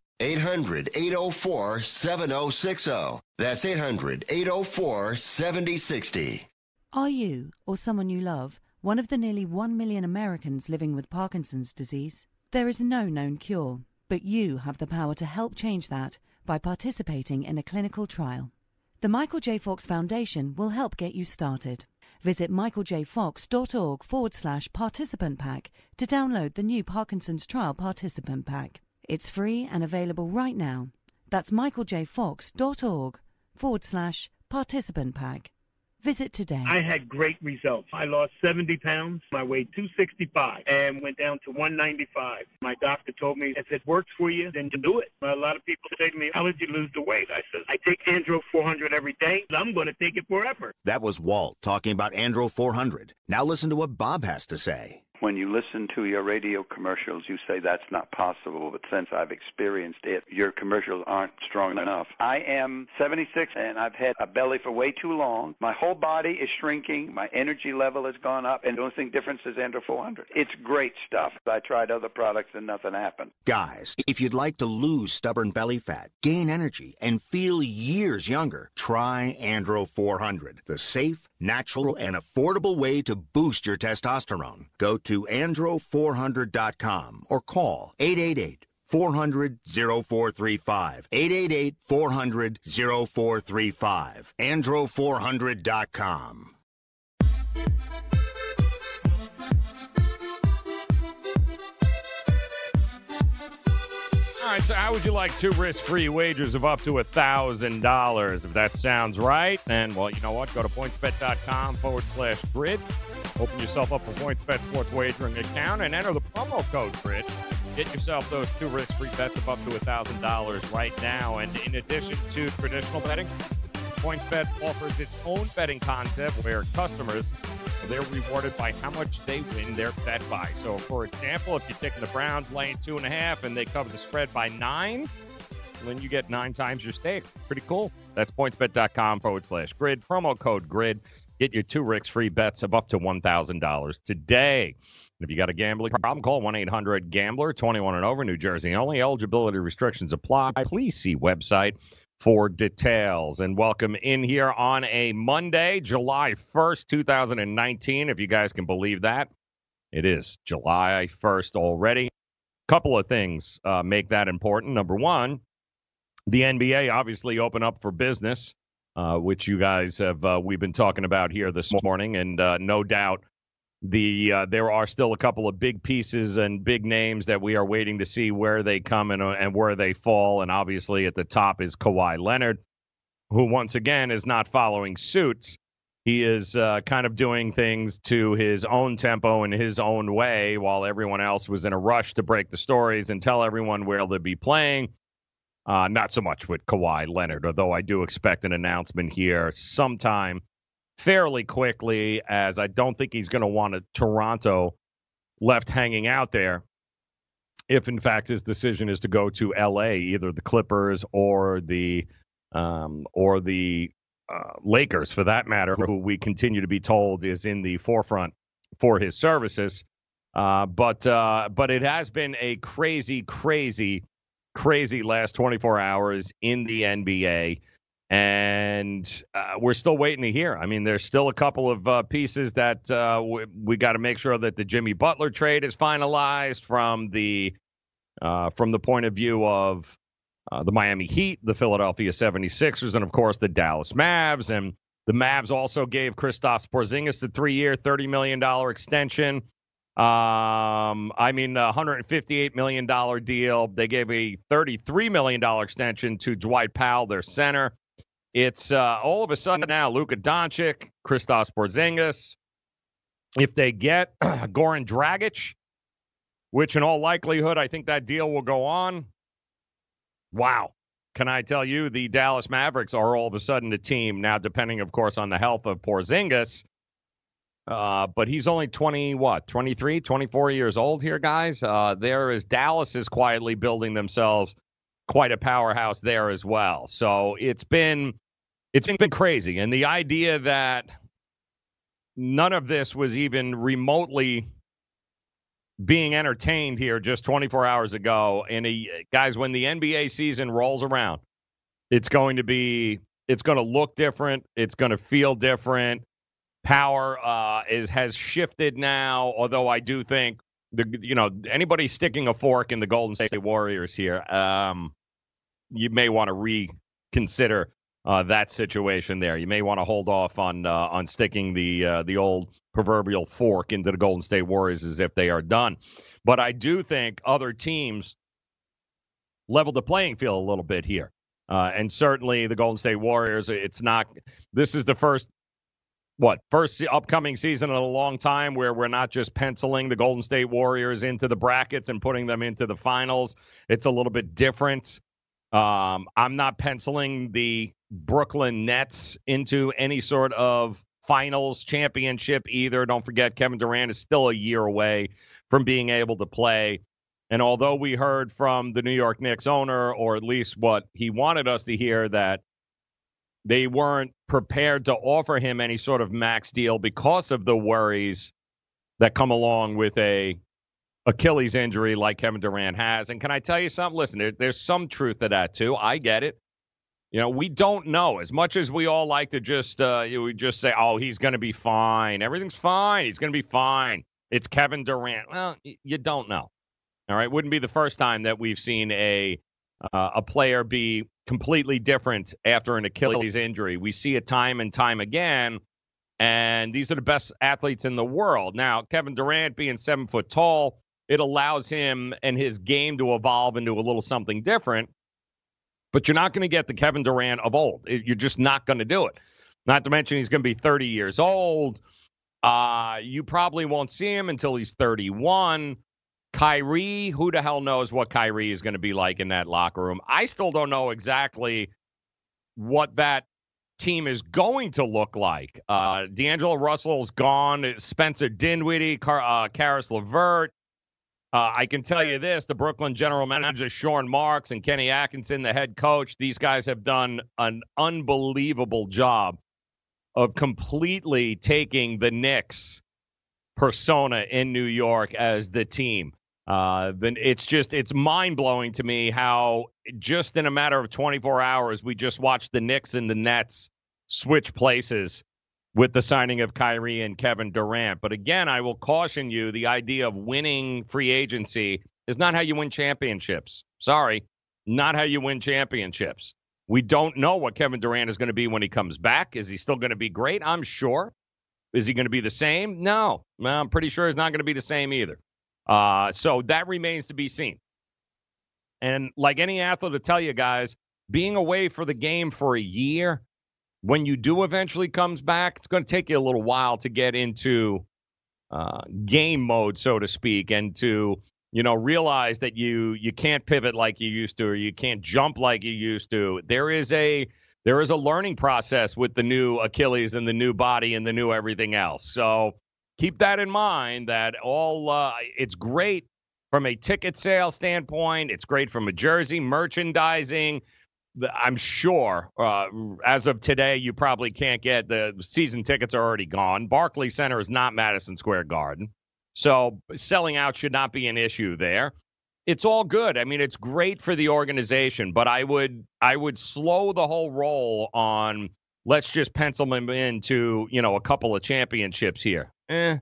Speaker 2: 800-804-7060. That's 800-804-7060.
Speaker 6: Are you, or someone you love, one of the nearly 1 million Americans living with Parkinson's disease? There is no known cure, but you have the power to help change that by participating in a clinical trial. The Michael J. Fox Foundation will help get you started. Visit michaeljfox.org/participant pack to download the new Parkinson's Trial Participant Pack. It's free and available right now. That's michaeljfox.org/participant pack. Visit today.
Speaker 7: I had great results. I lost 70 pounds. I weighed 265 and went down to 195. My doctor told me, if it works for you, then do it. A lot of people say to me, how did you lose the weight? I said, I take Andro 400 every day. I'm going to take it forever.
Speaker 8: That was Walt talking about Andro 400. Now listen to what Bob has to say. When you listen to your radio commercials, you say that's not possible, but since I've experienced it, your commercials aren't strong enough. I am 76, and I've had a belly for way too long. My whole body is shrinking. My energy level has gone up, and the only thing difference is Andro 400. It's great stuff. I tried other products, and nothing happened.
Speaker 18: Guys, if you'd like to lose stubborn belly fat, gain energy, and feel years younger, try Andro 400, the safe, natural, and affordable way to boost your testosterone. Go to andro400.com or call 888-400-0435. 888-400-0435. andro400.com.
Speaker 4: All right, so how would you like 2 risk-free wagers of up to $1,000? If that sounds right, then, well, you know what? Go to pointsbet.com/grid. Open yourself up a PointsBet sports wagering account and enter the promo code GRID. Get yourself those 2 risk-free bets of up to $1,000 right now. And in addition to traditional betting, PointsBet offers its own betting concept where customers, they're rewarded by how much they win their bet by. So, for example, if you're taking the Browns laying 2.5 and they cover the spread by 9, then you get 9 times your stake. Pretty cool. That's pointsbet.com/grid. Promo code GRID. Get your 2 risk-free bets of up to $1,000 today. If you got a gambling problem, call 1-800-GAMBLER, 21 and over, New Jersey only. Eligibility restrictions apply. Please see website for details. And welcome in here on a Monday, July 1st, 2019, if you guys can believe that. It is July 1st already. Couple of things make that important. Number one, the NBA obviously open up for business, which you guys have we've been talking about here this morning, and no doubt there are still a couple of big pieces and big names that we are waiting to see where they come and where they fall. And obviously at the top is Kawhi Leonard, who once again is not following suit. He is kind of doing things to his own tempo and his own way while everyone else was in a rush to break the stories and tell everyone where they'll be playing. Not so much with Kawhi Leonard, although I do expect an announcement here sometime fairly quickly, as I don't think he's going to want Toronto left hanging out there if, in fact, his decision is to go to L.A., either the Clippers or the Lakers, for that matter, who we continue to be told is in the forefront for his services. But it has been a crazy last 24 hours in the NBA. And we're still waiting to hear. I mean, there's still a couple of pieces that we got to make sure that the Jimmy Butler trade is finalized from the point of view of the Miami Heat, the Philadelphia 76ers, and, of course, the Dallas Mavs. And the Mavs also gave Kristaps Porzingis the 3-year, $30 million extension. $158 million deal. They gave a $33 million extension to Dwight Powell, their center. It's all of a sudden now Luka Doncic, Kristaps Porzingis. If they get Goran Dragic, which in all likelihood I think that deal will go on, wow. Can I tell you, the Dallas Mavericks are all of a sudden a team now, depending, of course, on the health of Porzingis. But he's only 23, 24 years old here, guys. Dallas is quietly building themselves quite a powerhouse there as well. So it's been crazy. And the idea that none of this was even remotely being entertained here just 24 hours ago. And guys, when the NBA season rolls around, it's going to look different. It's going to feel different. Power has shifted now, although I do think anybody sticking a fork in the Golden State Warriors here, you may want to reconsider that situation there. You may want to hold off on sticking the old proverbial fork into the Golden State Warriors as if they are done. But I do think other teams leveled the playing field a little bit here, and certainly the Golden State Warriors. This is the first upcoming season in a long time where we're not just penciling the Golden State Warriors into the brackets and putting them into the finals. It's a little bit different. I'm not penciling the Brooklyn Nets into any sort of finals championship either. Don't forget, Kevin Durant is still a year away from being able to play. And although we heard from the New York Knicks owner, or at least what he wanted us to hear, that they weren't prepared to offer him any sort of max deal because of the worries that come along with a Achilles injury like Kevin Durant has. And can I tell you something? Listen, there's some truth to that too. I get it. You know, we don't know. As much as we all like to just we just say, oh, he's going to be fine. Everything's fine. He's going to be fine. It's Kevin Durant. Well, you don't know. All right. Wouldn't be the first time that we've seen a player be completely different after an Achilles injury. We see it time and time again. And these are the best athletes in the world. Now, Kevin Durant being 7 foot tall, it allows him and his game to evolve into a little something different. But you're not going to get the Kevin Durant of old. You're just not going to do it. Not to mention he's going to be 30 years old. You probably won't see him until he's 31. Kyrie, who the hell knows what Kyrie is going to be like in that locker room? I still don't know exactly what that team is going to look like. D'Angelo Russell's gone. Spencer Dinwiddie, Karis LeVert. I can tell you this, the Brooklyn general manager, Sean Marks, and Kenny Atkinson, the head coach, these guys have done an unbelievable job of completely taking the Knicks persona in New York as the team. It's mind-blowing to me how just in a matter of 24 hours, we just watched the Knicks and the Nets switch places with the signing of Kyrie and Kevin Durant. But again, I will caution you, the idea of winning free agency is not how you win championships. Sorry, not how you win championships. We don't know what Kevin Durant is going to be when he comes back. Is he still going to be great? I'm sure. Is he going to be the same? No. I'm pretty sure he's not going to be the same either. So that remains to be seen. And like any athlete to tell you guys, being away for the game for a year, when you do eventually comes back, it's going to take you a little while to get into game mode, so to speak, and to, realize that you can't pivot like you used to, or you can't jump like you used to. There is a learning process with the new Achilles and the new body and the new everything else. So keep that in mind, that it's great from a ticket sale standpoint. It's great from a jersey, merchandising. I'm sure as of today, you probably can't get the season tickets are already gone. Barclays Center is not Madison Square Garden. So selling out should not be an issue there. It's all good. I mean, it's great for the organization, but I would slow the whole roll on let's just pencil him into, a couple of championships here.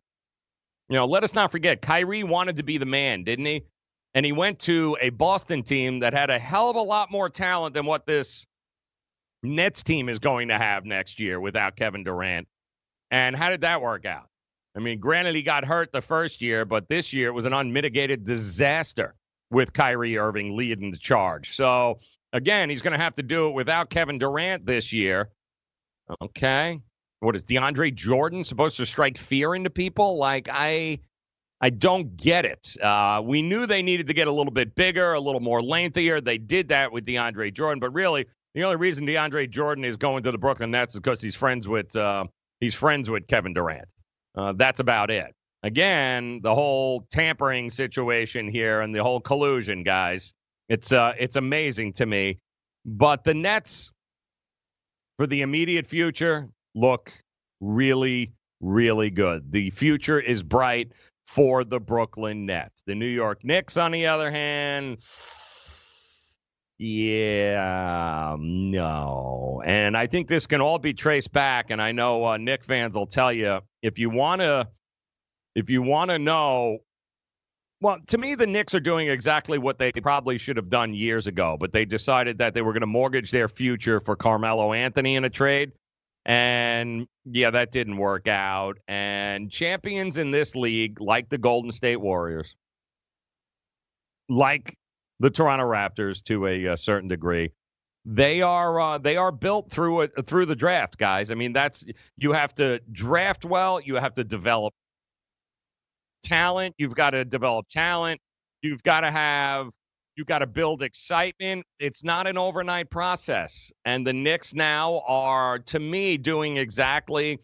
Speaker 4: Let us not forget, Kyrie wanted to be the man, didn't he? And he went to a Boston team that had a hell of a lot more talent than what this Nets team is going to have next year without Kevin Durant. And how did that work out? I mean, granted, he got hurt the first year, but this year it was an unmitigated disaster with Kyrie Irving leading the charge. So, again, he's going to have to do it without Kevin Durant this year. Okay. What is DeAndre Jordan supposed to strike fear into people? Like, I don't get it. We knew they needed to get a little bit bigger, a little more lengthier. They did that with DeAndre Jordan, but really the only reason DeAndre Jordan is going to the Brooklyn Nets is because he's friends with Kevin Durant. That's about it. Again, the whole tampering situation here and the whole collusion, guys, it's amazing to me. But the Nets, for the immediate future, look really, really good. The future is bright for the Brooklyn Nets. The New York Knicks, on the other hand, no. And I think this can all be traced back, and I know Knicks fans will tell you, if you want to know, well, to me, the Knicks are doing exactly what they probably should have done years ago, but they decided that they were going to mortgage their future for Carmelo Anthony in a trade. And, yeah, that didn't work out. And champions in this league, like the Golden State Warriors, like the Toronto Raptors to a certain degree, they are built through the draft, guys. I mean, you have to draft well. You have to develop talent. You've got to develop talent. You've got to build excitement. It's not an overnight process. And the Knicks now are, to me, doing exactly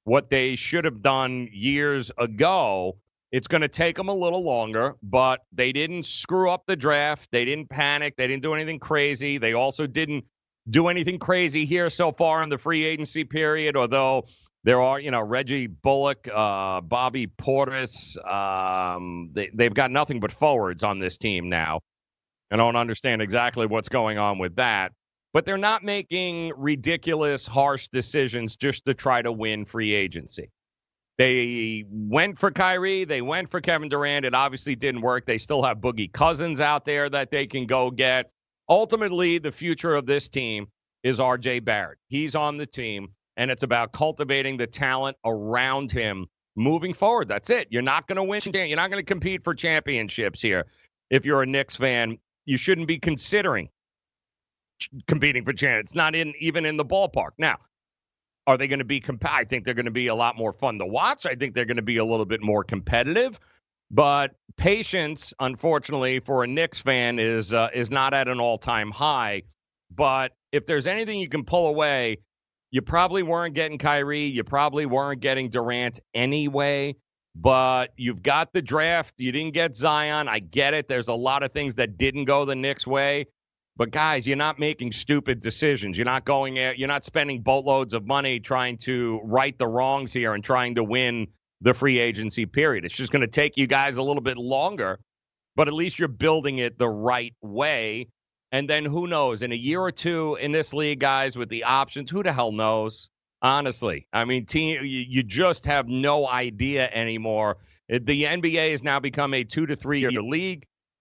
Speaker 4: what they should have done years ago. It's going to take them a little longer, but they didn't screw up the draft. They didn't panic. They didn't do anything crazy. They also didn't do anything crazy here so far in the free agency period, although there are, Reggie Bullock, Bobby Portis. They've got nothing but forwards on this team now. I don't understand exactly what's going on with that. But they're not making ridiculous, harsh decisions just to try to win free agency. They went for Kyrie. They went for Kevin Durant. It obviously didn't work. They still have Boogie Cousins out there that they can go get. Ultimately, the future of this team is R.J. Barrett. He's on the team, and it's about cultivating the talent around him moving forward. That's it. You're not going to win. You're not going to compete for championships here. If you're a Knicks fan, you shouldn't be considering competing for championships. It's not even in the ballpark. Now, are they going to be I think they're going to be a lot more fun to watch. I think they're going to be a little bit more competitive. But patience, unfortunately, for a Knicks fan is not at an all-time high. But if there's anything you can pull away, you probably weren't getting Kyrie. You probably weren't getting Durant anyway. But you've got the draft. You didn't get Zion. I get it. There's a lot of things that didn't go the Knicks' way. But, guys, you're not making stupid decisions. You're not spending boatloads of money trying to right the wrongs here and trying to win the free agency period. It's just going to take you guys a little bit longer, but at least you're building it the right way. And then who knows? In a year or two in this league, guys, with the options, who the hell knows? Honestly. I mean, you just have no idea anymore. The NBA has now become a 2 to 3 year league.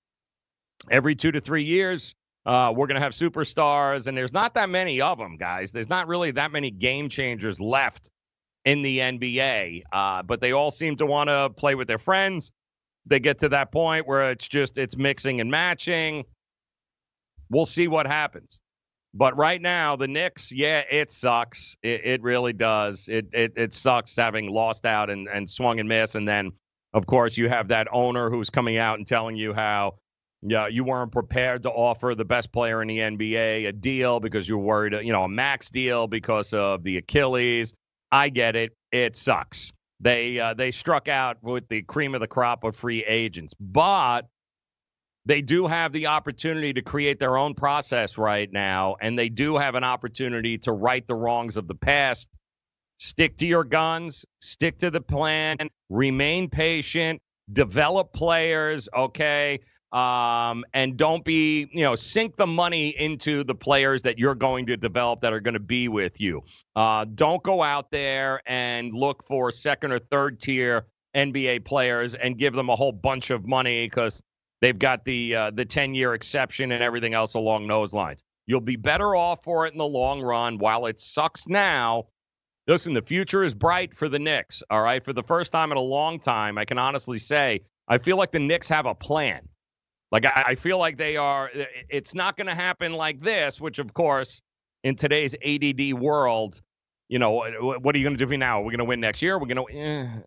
Speaker 4: Every 2 to 3 years, we're going to have superstars, and there's not that many of them, guys. There's not really that many game changers left in the NBA, but they all seem to want to play with their friends. They get to that point where it's mixing and matching. We'll see what happens. But right now, the Knicks, it sucks. It really does. It sucks having lost out and swung and missed. And then, of course, you have that owner who's coming out and telling you how you weren't prepared to offer the best player in the NBA a deal because you're worried, a max deal because of the Achilles. I get it. It sucks. They struck out with the cream of the crop of free agents, but they do have the opportunity to create their own process right now, and they do have an opportunity to right the wrongs of the past. Stick to your guns, stick to the plan, remain patient, develop players, okay? And don't be, sink the money into the players that you're going to develop that are going to be with you. Don't go out there and look for second or third tier NBA players and give them a whole bunch of money because they've got the 10-year exception and everything else along those lines. You'll be better off for it in the long run. While it sucks now, listen, the future is bright for the Knicks, all right? For the first time in a long time, I can honestly say I feel like the Knicks have a plan. Like, I feel like it's not going to happen like this, which, of course, in today's ADD world, what are you going to do now? Are we going to win next year? We're going to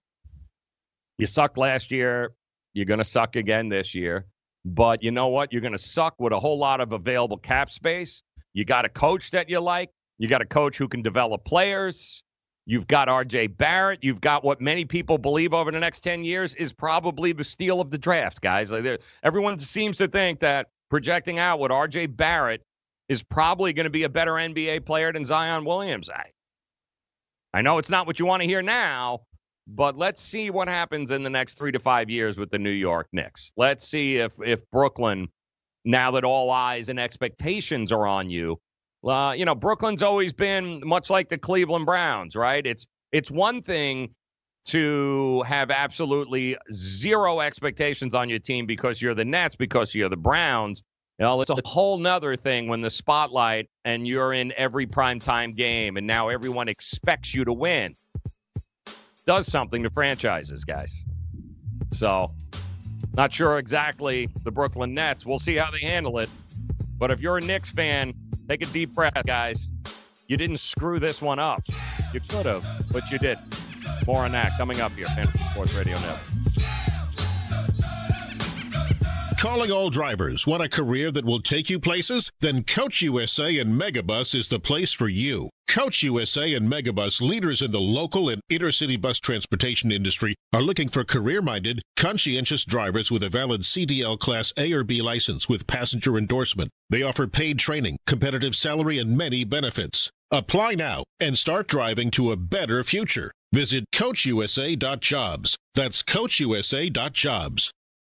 Speaker 4: You sucked last year. You're going to suck again this year. But you know what? You're going to suck with a whole lot of available cap space. You got a coach that you like. You got a coach who can develop players. You've got R.J. Barrett. You've got what many people believe over the next 10 years is probably the steal of the draft, guys. Everyone seems to think that projecting out what R.J. Barrett is probably going to be a better NBA player than Zion Williams. I know it's not what you want to hear now, but let's see what happens in the next 3 to 5 years with the New York Knicks. Let's see if Brooklyn, now that all eyes and expectations are on you, Brooklyn's always been much like the Cleveland Browns, right? It's one thing to have absolutely zero expectations on your team because you're the Nets, because you're the Browns. It's a whole nother thing when the spotlight and you're in every primetime game and now everyone expects you to win. Does something to franchises, guys. So, not sure exactly the Brooklyn Nets. We'll see how they handle it. But if you're a Knicks fan, take a deep breath, guys. You didn't screw this one up. You could have, but you didn't. More on that coming up here, Fantasy Sports Radio Network.
Speaker 9: Calling all drivers. Want a career that will take you places? Then Coach USA and Megabus is the place for you. Coach USA and Megabus, leaders in the local and intercity bus transportation industry, are looking for career-minded, conscientious drivers with a valid CDL Class A or B license with passenger endorsement. They offer paid training, competitive salary, and many benefits. Apply now and start driving to a better future. Visit CoachUSA.jobs. That's CoachUSA.jobs.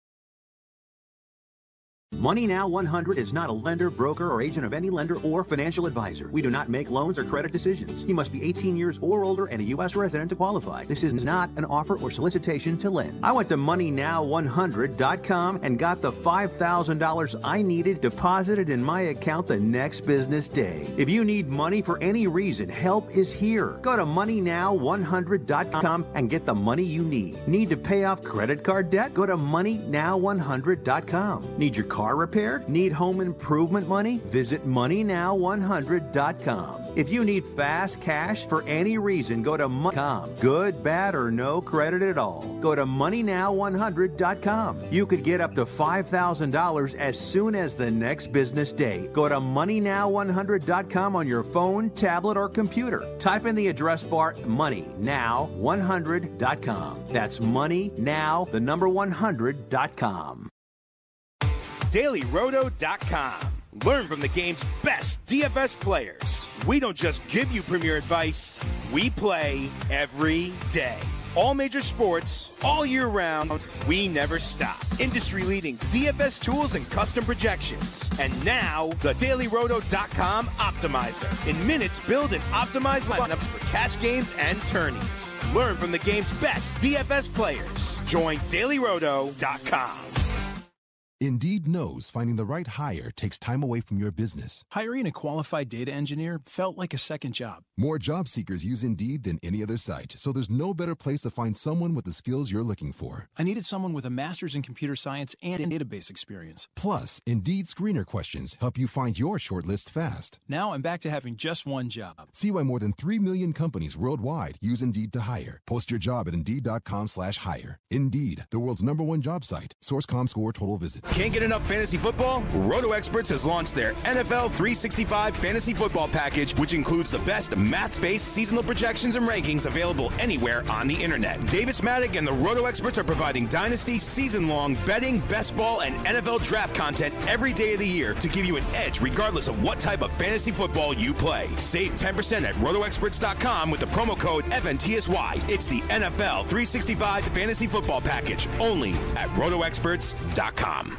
Speaker 10: Money Now 100 is not a lender, broker, or agent of any lender or financial advisor. We do not make loans or credit decisions. You must be 18 years or older and a U.S. resident to qualify. This is not an offer or solicitation to lend. I went to MoneyNow100.com and got the $5,000 I needed deposited in my account the next business day. If you need money for any reason, help is here. Go to MoneyNow100.com and get the money you need. Need to pay off credit card debt? Go to MoneyNow100.com. Need your car repaired? Need home improvement money? Visit MoneyNow100.com. If you need fast cash for any reason, go to Money.com. Good, bad, or no credit at all. Go to MoneyNow100.com. You could get up to $5,000 as soon as the next business day. Go to MoneyNow100.com on your phone, tablet, or computer. Type in the address bar MoneyNow100.com. That's MoneyNow100.com.
Speaker 5: DailyRoto.com. Learn from the game's best DFS players. We don't just give you premier advice, we play every day. All major sports, all year round, we never stop. Industry-leading DFS tools and custom projections. And now, the DailyRoto.com Optimizer. In minutes, build and optimize lineups for cash games and tourneys. Learn from the game's best DFS players. Join DailyRoto.com.
Speaker 11: Indeed knows finding the right hire takes time away from your business.
Speaker 12: Hiring a qualified data engineer felt like a second job.
Speaker 11: More job seekers use Indeed than any other site, so there's no better place to find someone with the skills you're looking for.
Speaker 12: I needed someone with a master's in computer science and in database experience.
Speaker 11: Plus, Indeed screener questions help you find your shortlist fast.
Speaker 12: Now I'm back to having just one job.
Speaker 11: See why more than 3 million companies worldwide use Indeed to hire. Post your job at Indeed.com/hire. Indeed, the world's #1 job site. Source.com/score total visits.
Speaker 5: Can't get enough fantasy football? Roto Experts has launched their NFL 365 fantasy football package, which includes the best math-based seasonal projections and rankings available anywhere on the internet. Davis Maddock and the Roto Experts are providing dynasty, season-long betting, best ball, and NFL draft content every day of the year to give you an edge regardless of what type of fantasy football you play. Save 10% at RotoExperts.com with the promo code FNTSY. It's the NFL 365 fantasy football package only at RotoExperts.com.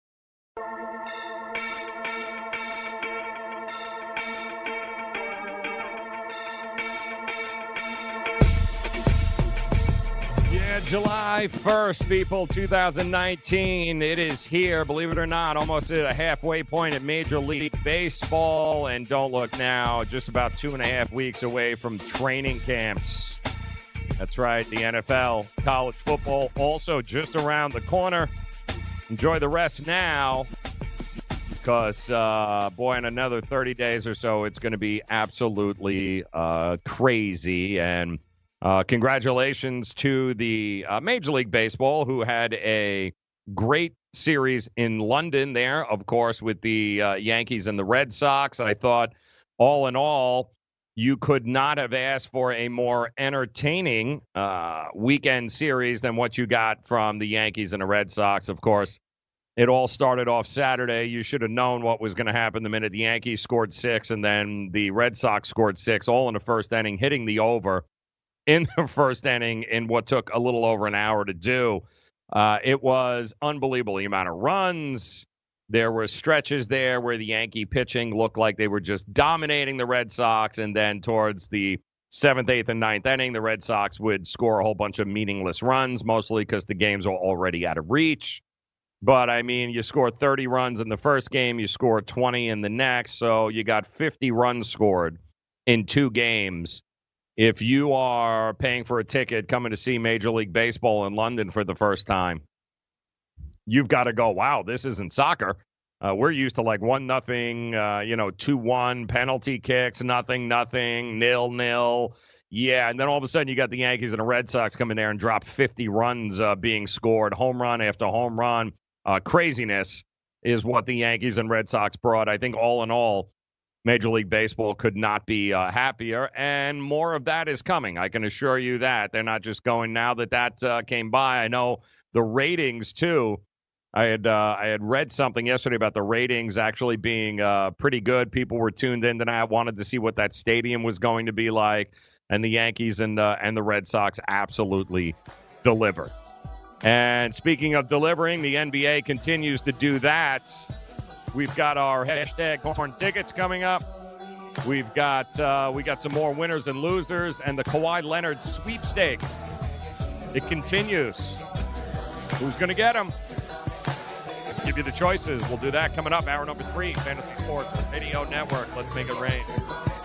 Speaker 4: July 1st, people, 2019. It is here, believe it or not, almost at a halfway point at Major League Baseball. And don't look now, just about 2.5 weeks away from training camps. That's right, the NFL, college football, also just around the corner. Enjoy the rest now because, boy, in another 30 days or so, it's going to be absolutely crazy. And congratulations to the Major League Baseball, who had a great series in London there, of course, with the Yankees and the Red Sox. I thought, all in all, you could not have asked for a more entertaining weekend series than what you got from the Yankees and the Red Sox. Of course, it all started off Saturday. You should have known what was going to happen the minute the Yankees scored 6 and then the Red Sox scored 6, all in the first inning, hitting the over in the first inning in what took a little over an hour to do. It was unbelievable, the amount of runs. There were stretches there where the Yankee pitching looked like they were just dominating the Red Sox, and then towards the 7th, 8th, and 9th inning, the Red Sox would score a whole bunch of meaningless runs, mostly because the games were already out of reach. But, I mean, you scored 30 runs in the first game, you scored 20 in the next, so you got 50 runs scored in 2 games. If you are paying for a ticket coming to see Major League Baseball in London for the first time, you've got to go, wow, this isn't soccer. We're used to like 1-0, 2-1, penalty kicks, 0-0, 0-0. Yeah, and then all of a sudden you got the Yankees and the Red Sox come in there and drop 50 runs being scored, home run after home run. craziness is what the Yankees and Red Sox brought. I think all in all, Major League Baseball could not be happier, and more of that is coming. I can assure you that. They're not just going now that came by. I know the ratings, too. I had read something yesterday about the ratings actually being pretty good. People were tuned in tonight, wanted to see what that stadium was going to be like, and the Yankees and the Red Sox absolutely delivered. And speaking of delivering, the NBA continues to do that. We've got our hashtag Horn Tickets coming up. We got some more winners and losers, and the Kawhi Leonard sweepstakes. It continues. Who's going to get them? Give you the choices. We'll do that coming up. Hour number 3, Fantasy Sports Radio Network. Let's make it rain.